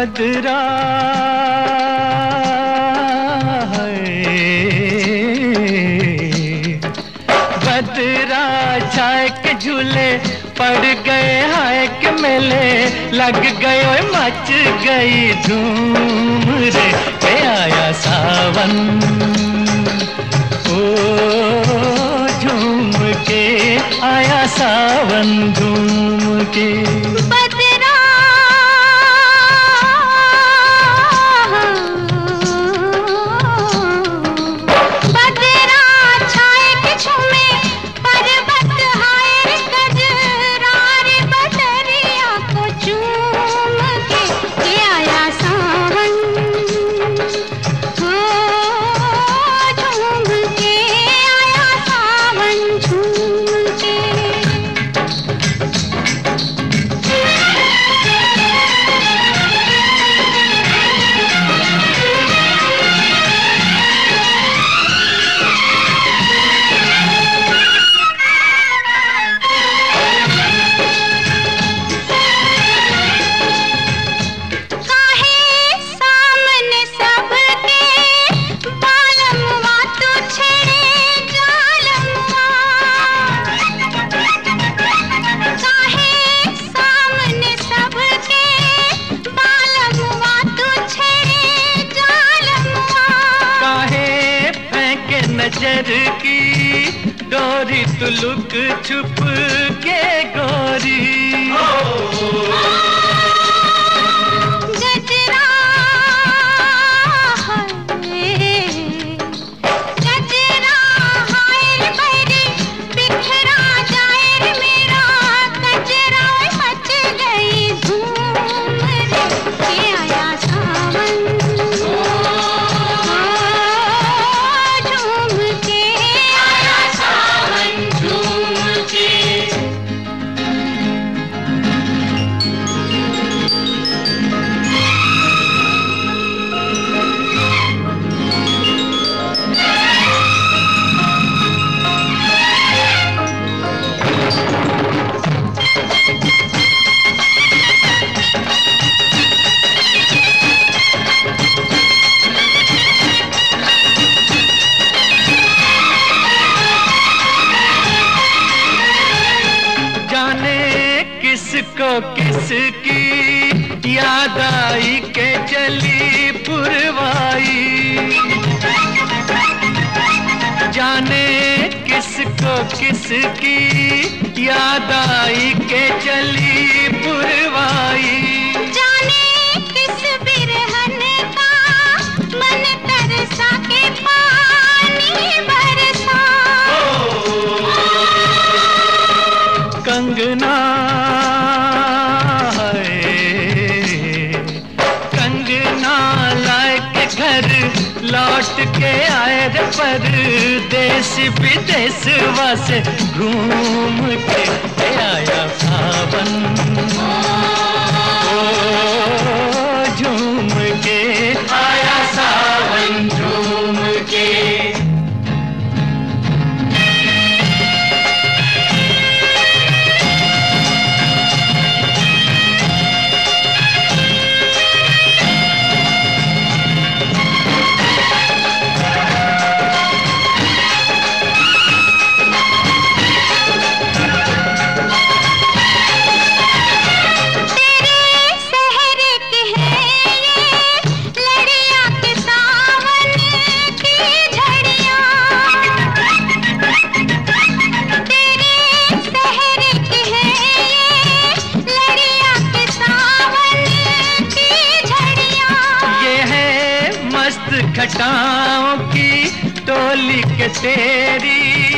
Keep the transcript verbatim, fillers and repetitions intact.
बदरा बदरा छाए के झूले पड़ गए हाय के मेले लग गए ओए मच गई धूम रे के आया सावन ओ झूम के आया सावन झूम के नजर की डोरी तू लुक छुप के गोरी गजरा गजरा हाय बड़ी बिखरा जाए मेरा गजरा मच गई धूम रे के आया सावन किसको किसकी याद आई के चली पुरवाई जाने किसको किसकी याद आई के चली पुरवाई जाने किस बिरहन का मन तरसा के पानी बरसा कंगना लौट के आए रे परदेश विदेश वासे घूम के आया सावन ओ झूम के आया सावन झूम के घटाओं की टोली के तेरी